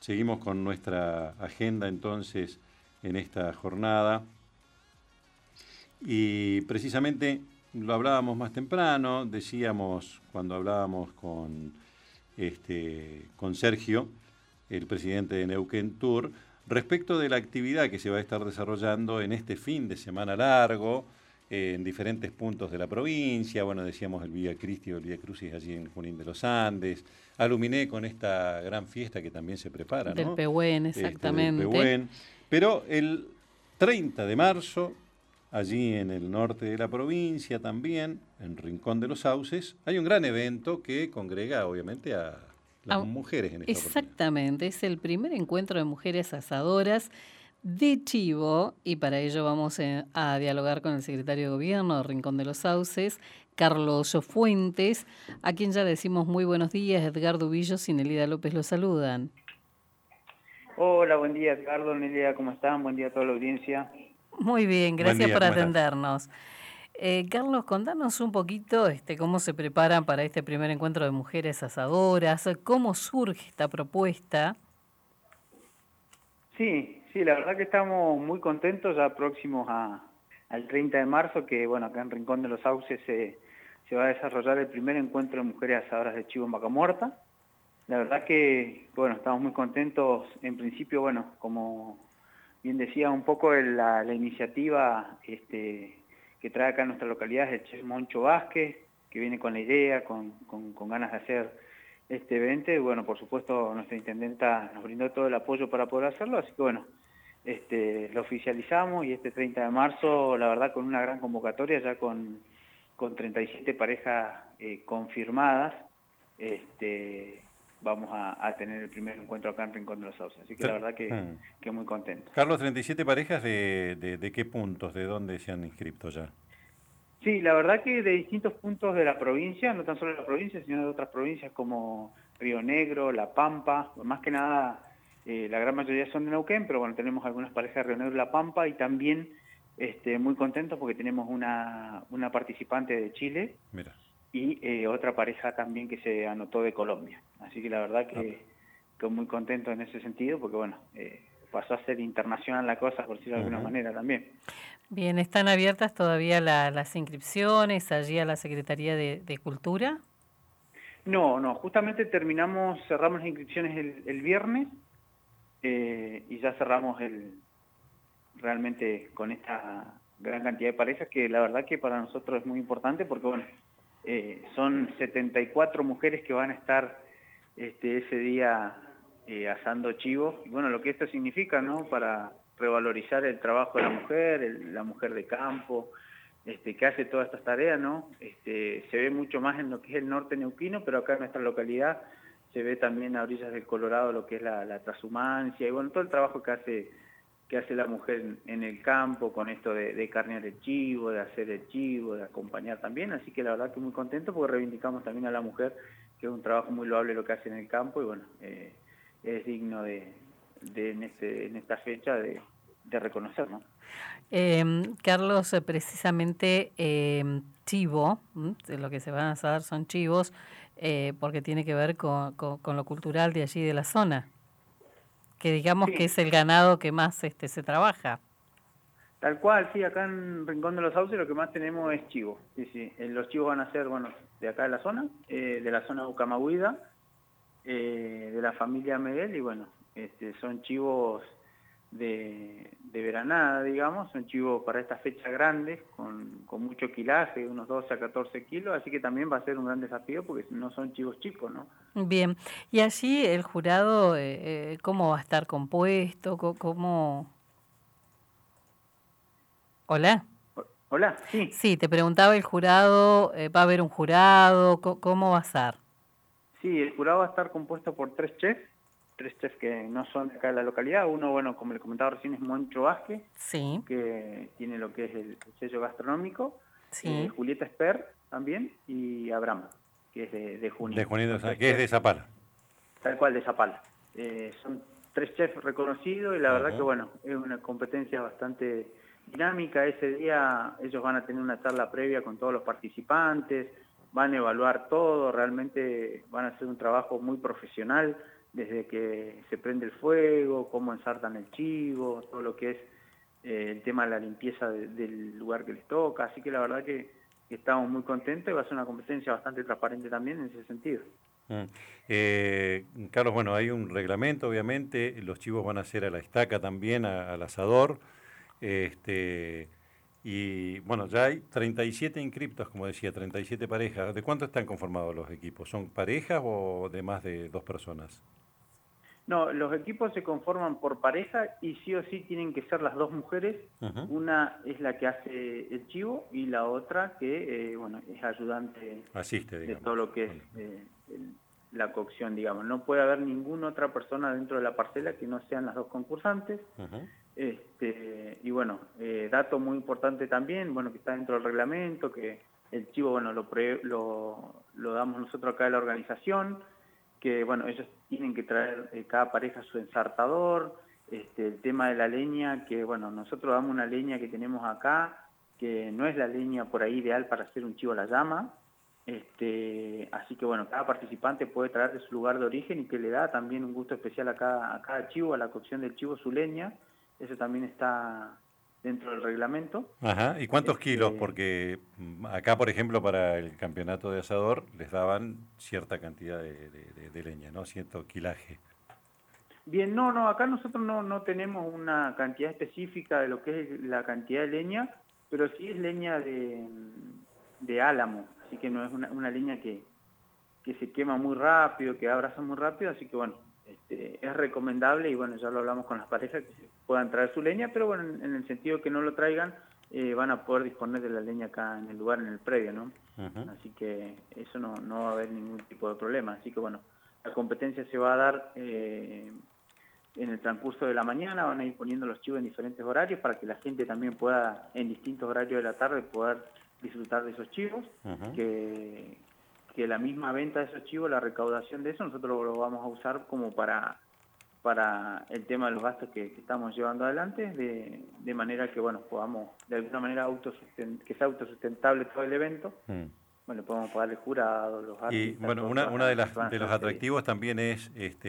Seguimos con nuestra agenda entonces en esta jornada y precisamente lo hablábamos más temprano, decíamos cuando hablábamos con Sergio, el presidente de Neuquén Tour, respecto de la actividad que se va a estar desarrollando en este fin de semana largo, en diferentes puntos de la provincia. Bueno, decíamos el Vía Cristi o el Vía Crucis allí en Junín de los Andes. Aluminé con esta gran fiesta que también se prepara, Del ¿no? Pehuen, Del exactamente. Pehuen. Pero el 30 de marzo, allí en el norte de la provincia también, en Rincón de los Sauces, hay un gran evento que congrega obviamente a las mujeres en esta oportunidad. Exactamente, es el primer encuentro de mujeres asadoras de Chivo y para ello vamos a dialogar con el secretario de Gobierno de Rincón de los Sauces, Carlos Fuentes, a quien ya decimos muy buenos días. Edgardo Villos y Nelida López lo saludan. Hola, buen día Edgardo, Nelida, ¿cómo están? Buen día a toda la audiencia. Muy bien, gracias día, por atendernos. Carlos, contanos un poquito cómo se preparan para este primer encuentro de mujeres asadoras, cómo surge esta propuesta. Sí, la verdad que estamos muy contentos, ya próximos al 30 de marzo, que bueno, acá en Rincón de los Sauces se va a desarrollar el primer encuentro de mujeres asadoras de chivo en vaca muerta. La verdad que, bueno, estamos muy contentos. En principio, bueno, como bien decía, un poco la iniciativa que trae acá a nuestra localidad es el chef Moncho Vázquez, que viene con la idea, con ganas de hacer este evento. Y bueno, por supuesto, nuestra intendenta nos brindó todo el apoyo para poder hacerlo, así que bueno, lo oficializamos y este 30 de marzo, la verdad, con una gran convocatoria, ya con 37 parejas confirmadas, vamos a tener el primer encuentro acá en Rincón de los Sauces. Así que la verdad que muy contento. Carlos, 37 parejas ¿de qué puntos? ¿De dónde se han inscrito ya? Sí, la verdad que de distintos puntos de la provincia, no tan solo de la provincia, sino de otras provincias como Río Negro, La Pampa, más que nada la gran mayoría son de Neuquén, pero bueno, tenemos algunas parejas de Río Negro y La Pampa y también muy contentos porque tenemos una participante de Chile. Mira. Y otra pareja también que se anotó de Colombia. Así que la verdad que muy contento en ese sentido, porque bueno, pasó a ser internacional la cosa, por decirlo de alguna manera también. Bien, ¿están abiertas todavía las inscripciones allí a la Secretaría de Cultura? No, justamente cerramos las inscripciones el viernes y ya cerramos realmente con esta gran cantidad de parejas que la verdad que para nosotros es muy importante porque bueno, son 74 mujeres que van a estar ese día asando chivos. Y bueno, lo que esto significa, ¿no? Para revalorizar el trabajo de la mujer de campo, que hace todas estas tareas, ¿no? Se ve mucho más en lo que es el norte neuquino, pero acá en nuestra localidad se ve también a orillas del Colorado lo que es la transhumancia y bueno, todo el trabajo que hace la mujer en el campo con esto de carnear el chivo, de hacer el chivo, de acompañar también. Así que la verdad que muy contento porque reivindicamos también a la mujer, que es un trabajo muy loable lo que hace en el campo y bueno, es digno en esta fecha de reconocer, ¿no? Carlos, precisamente chivo, lo que se van a asar son chivos, porque tiene que ver con lo cultural de allí de la zona, que digamos que es el ganado que más se trabaja. Tal cual, sí, acá en Rincón de los Sauces lo que más tenemos es chivo. Sí. Los chivos van a ser, bueno, de acá de la zona de Ucamahuida, de la familia Medel, y bueno, son chivos de veranada, digamos, son chivos para esta fecha grandes, con mucho quilaje, unos 12 a 14 kilos, así que también va a ser un gran desafío porque no son chivos chicos, ¿no? Bien, y allí el jurado, ¿cómo va a estar compuesto? ¿Cómo? ¿Hola? Hola, sí. Sí, te preguntaba el jurado, ¿va a haber un jurado? ¿Cómo va a ser? Sí, el jurado va a estar compuesto por tres chefs que no son de acá de la localidad. Uno, bueno, como le comentaba recién, es Moncho Vázquez, sí, que tiene lo que es el sello gastronómico. Sí. Julieta Esper también, y Abraham, que es de Junín. De Junín, que es de Zapala. Tal cual, de Zapala. Son tres chefs reconocidos y la verdad que, bueno, es una competencia bastante dinámica. Ese día ellos van a tener una charla previa con todos los participantes, van a evaluar todo, realmente van a hacer un trabajo muy profesional desde que se prende el fuego, cómo ensartan el chivo, todo lo que es el tema de la limpieza del lugar que les toca, así que la verdad que estamos muy contentos y va a ser una competencia bastante transparente también en ese sentido. Carlos, bueno, hay un reglamento, obviamente, los chivos van a ser a la estaca también, al asador, y bueno, ya hay 37 inscriptos, como decía, 37 parejas. ¿De cuánto están conformados los equipos? ¿Son parejas o de más de 2 personas? No, los equipos se conforman por pareja y sí o sí tienen que ser las 2 mujeres. Una es la que hace el chivo y la otra que, bueno, es ayudante. Asiste, digamos, de todo lo que es la cocción, digamos. No puede haber ninguna otra persona dentro de la parcela que no sean las 2 concursantes. Y bueno, dato muy importante también, bueno, que está dentro del reglamento, que el chivo, bueno, lo damos nosotros acá de la organización, que bueno, ellos tienen que traer cada pareja su ensartador, el tema de la leña, que bueno, nosotros damos una leña que tenemos acá, que no es la leña por ahí ideal para hacer un chivo a la llama, así que bueno, cada participante puede traer de su lugar de origen y que le da también un gusto especial a cada chivo, a la cocción del chivo su leña, eso también está dentro del reglamento. Ajá, ¿y cuántos kilos? Porque acá, por ejemplo, para el campeonato de asador les daban cierta cantidad de leña, ¿no? Cierto kilaje. Bien, no, acá nosotros no tenemos una cantidad específica de lo que es la cantidad de leña, pero sí es leña de álamo, así que no es una leña que se quema muy rápido, que abraza muy rápido, así que bueno, es recomendable y bueno, ya lo hablamos con las parejas que puedan traer su leña, pero bueno, en el sentido que no lo traigan, van a poder disponer de la leña acá en el lugar, en el predio, ¿no? Así que eso no va a haber ningún tipo de problema, así que bueno, la competencia se va a dar en el transcurso de la mañana, van a ir poniendo los chivos en diferentes horarios para que la gente también pueda, en distintos horarios de la tarde, poder disfrutar de esos chivos, que la misma venta de esos chivos, la recaudación de eso, nosotros lo vamos a usar como para el tema de los gastos que estamos llevando adelante, de manera que, bueno, podamos, de alguna manera, que sea autosustentable todo el evento. Bueno, podemos pagar el jurado, los artistas. Y bueno, una de los atractivos también es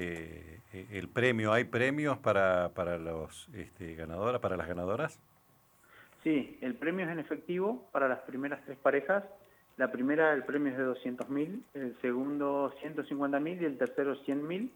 el premio. ¿Hay premios para los ganadoras, para las ganadoras? Sí, el premio es en efectivo para las primeras 3 parejas. La primera, el premio es de 200.000, el segundo 150.000 y el tercero 100.000.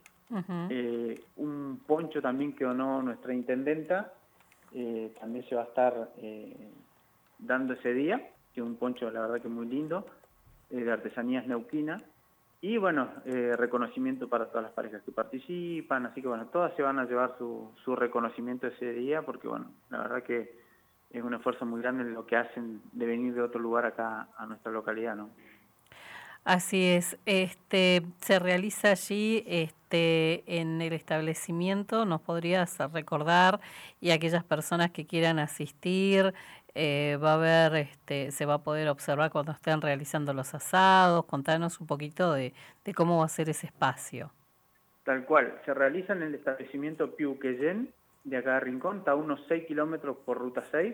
Un poncho también que donó nuestra intendenta, también se va a estar dando ese día, que es un poncho la verdad que muy lindo, de artesanías neuquinas, y bueno, reconocimiento para todas las parejas que participan, así que bueno, todas se van a llevar su reconocimiento ese día, porque bueno, la verdad que es un esfuerzo muy grande en lo que hacen de venir de otro lugar acá a nuestra localidad, ¿no? Así es, se realiza allí en el establecimiento, ¿nos podrías recordar? Y aquellas personas que quieran asistir, va a haber, se va a poder observar cuando estén realizando los asados, contanos un poquito de cómo va a ser ese espacio. Tal cual, se realiza en el establecimiento Piuquellén, de acá de Rincón, está a unos 6 kilómetros por ruta 6,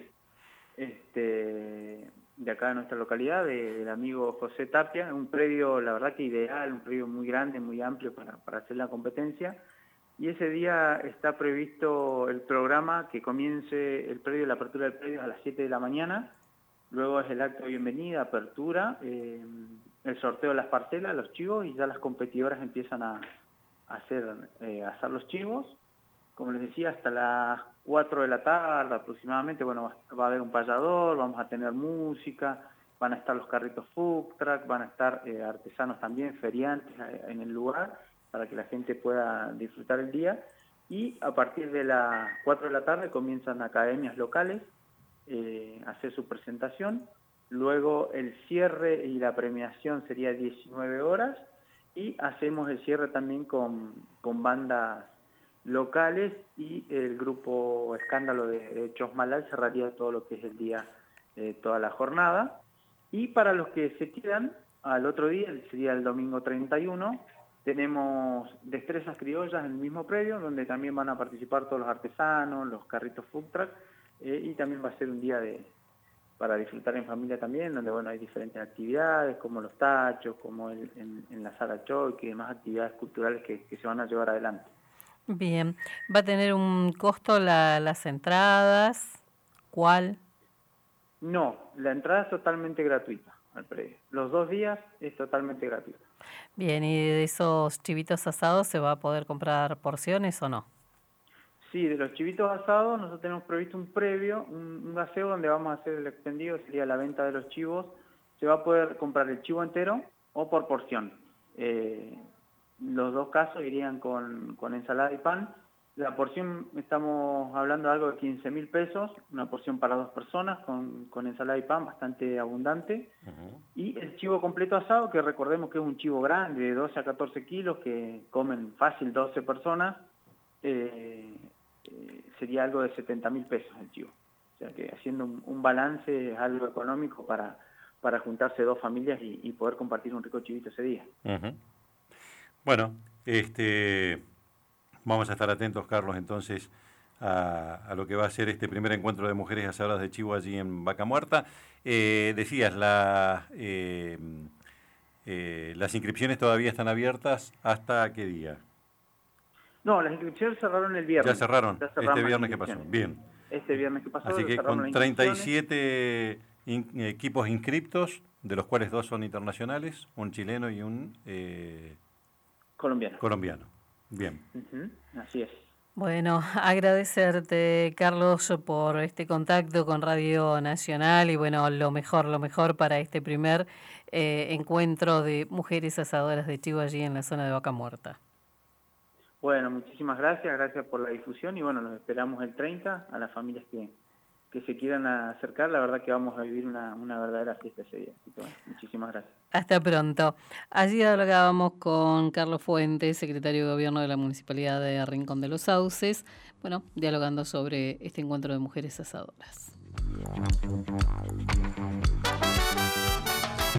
de acá de nuestra localidad, del amigo José Tapia, un predio, la verdad que ideal, un predio muy grande, muy amplio para hacer la competencia, y ese día está previsto el programa que comience el predio, la apertura del predio a las 7 de la mañana, luego es el acto de bienvenida, apertura, el sorteo de las parcelas, los chivos, y ya las competidoras empiezan a asar los chivos. Como les decía, hasta las 4 de la tarde aproximadamente, bueno, va a haber un payador, vamos a tener música, van a estar los carritos food truck, van a estar artesanos también, feriantes en el lugar, para que la gente pueda disfrutar el día. Y a partir de las 4 de la tarde comienzan academias locales a hacer su presentación. Luego el cierre y la premiación sería 19 horas y hacemos el cierre también con bandas locales y el grupo Escándalo de Chosmalal cerraría todo lo que es el día, toda la jornada. Y para los que se quedan al otro día, sería el domingo 31, tenemos destrezas criollas en el mismo predio, donde también van a participar todos los artesanos, los carritos food truck, y también va a ser un día para disfrutar en familia también, donde bueno hay diferentes actividades, como los tachos, como en la sala choique y demás actividades culturales que se van a llevar adelante. Bien, ¿va a tener un costo las entradas? ¿Cuál? No, la entrada es totalmente gratuita al predio. Los 2 días es totalmente gratuita. Bien, ¿y de esos chivitos asados se va a poder comprar porciones o no? Sí, de los chivitos asados nosotros tenemos previsto un previo, un gaseo donde vamos a hacer el extendido, sería la venta de los chivos. Se va a poder comprar el chivo entero o por porción. Los 2 casos irían con ensalada y pan. La porción, estamos hablando de algo de 15.000 pesos, una porción para 2 personas con ensalada y pan bastante abundante. Uh-huh. Y el chivo completo asado, que recordemos que es un chivo grande, de 12 a 14 kilos, que comen fácil 12 personas, sería algo de 70.000 pesos el chivo. O sea que haciendo un balance es algo económico para juntarse 2 familias y poder compartir un rico chivito ese día. Uh-huh. Bueno, vamos a estar atentos, Carlos, entonces a lo que va a ser este primer encuentro de mujeres asadoras de chivo allí en Vaca Muerta. Decías, las inscripciones todavía están abiertas. ¿Hasta qué día? No, las inscripciones cerraron el viernes. Ya cerraron este viernes que pasó. Bien. Este viernes que pasó. Así que con 37 equipos inscriptos, de los cuales 2 son internacionales, un chileno y un colombiano. Bien. Uh-huh. Así es. Bueno, agradecerte, Carlos, por este contacto con Radio Nacional y bueno, lo mejor para este primer encuentro de mujeres asadoras de chivo allí en la zona de Vaca Muerta. Bueno, muchísimas gracias por la difusión y bueno, nos esperamos el 30 a las familias que se quieran acercar. La verdad que vamos a vivir una verdadera fiesta ese día. Así que, bueno, muchísimas gracias. Hasta pronto. Allí hablábamos con Carlos Fuentes, secretario de Gobierno de la Municipalidad de Rincón de los Sauces, bueno, dialogando sobre este encuentro de mujeres asadoras.